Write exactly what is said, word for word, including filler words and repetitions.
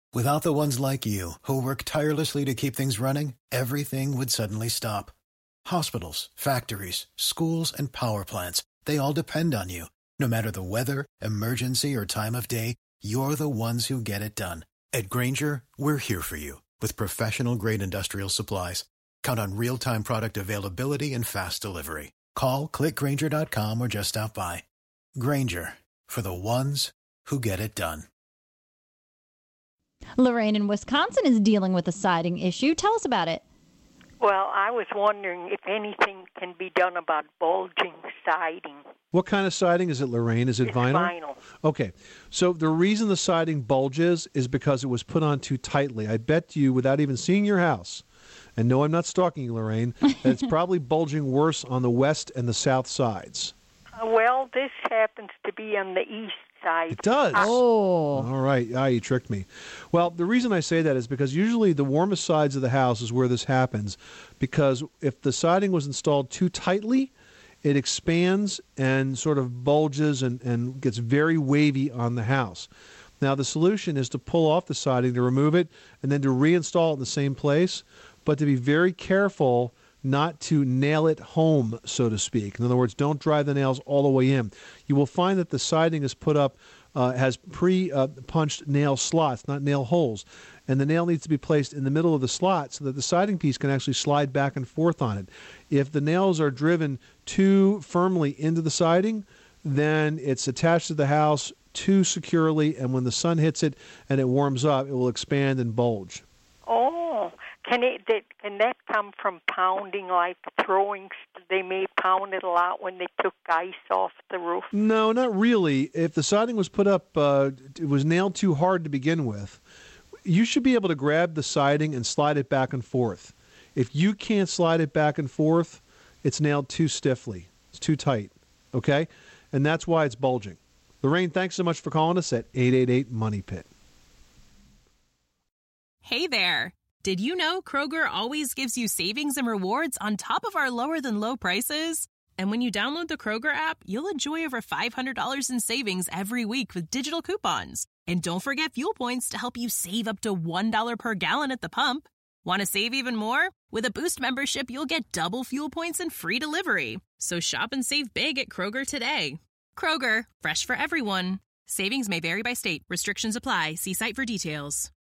Without the ones like you, who work tirelessly to keep things running, everything would suddenly stop. Hospitals, factories, schools, and power plants, they all depend on you. No matter the weather, emergency, or time of day, you're the ones who get it done. At Grainger, we're here for you with professional-grade industrial supplies. Count on real-time product availability and fast delivery. Call, click Grainger dot com, or just stop by. Grainger, for the ones who get it done. Lorraine in Wisconsin is dealing with a siding issue. Tell us about it. Well, I was wondering if anything can be done about bulging siding. What kind of siding is it, Lorraine? Is it It's vinyl? vinyl. Okay. So the reason the siding bulges is because it was put on too tightly. I bet you, without even seeing your house, and no, I'm not stalking you, Lorraine, that it's probably bulging worse on the west and the south sides. Uh, well, this happens to be on the east side. It does. Oh. All right. Ah, you tricked me. Well, the reason I say that is because usually the warmest sides of the house is where this happens, because if the siding was installed too tightly, it expands and sort of bulges and, and gets very wavy on the house. Now, the solution is to pull off the siding, to remove it, and then to reinstall it in the same place, but to be very careful not to nail it home, so to speak. In other words, don't drive the nails all the way in. You will find that the siding is put up, uh, has pre-punched uh, nail slots, not nail holes. And the nail needs to be placed in the middle of the slot so that the siding piece can actually slide back and forth on it. If the nails are driven too firmly into the siding, then it's attached to the house too securely, and when the sun hits it and it warms up, it will expand and bulge. Oh, can it? That, can that come from pounding, like throwing? They may pound it a lot when they took ice off the roof. No, not really. If the siding was put up, uh, it was nailed too hard to begin with, you should be able to grab the siding and slide it back and forth. If you can't slide it back and forth, it's nailed too stiffly. It's too tight, okay? And that's why it's bulging. Lorraine, thanks so much for calling us at eight eight eight, money pit. Hey there. Did you know Kroger always gives you savings and rewards on top of our lower-than-low prices? And when you download the Kroger app, you'll enjoy over five hundred dollars in savings every week with digital coupons. And don't forget fuel points to help you save up to one dollar per gallon at the pump. Want to save even more? With a Boost membership, you'll get double fuel points and free delivery. So shop and save big at Kroger today. Kroger, fresh for everyone. Savings may vary by state. Restrictions apply. See site for details.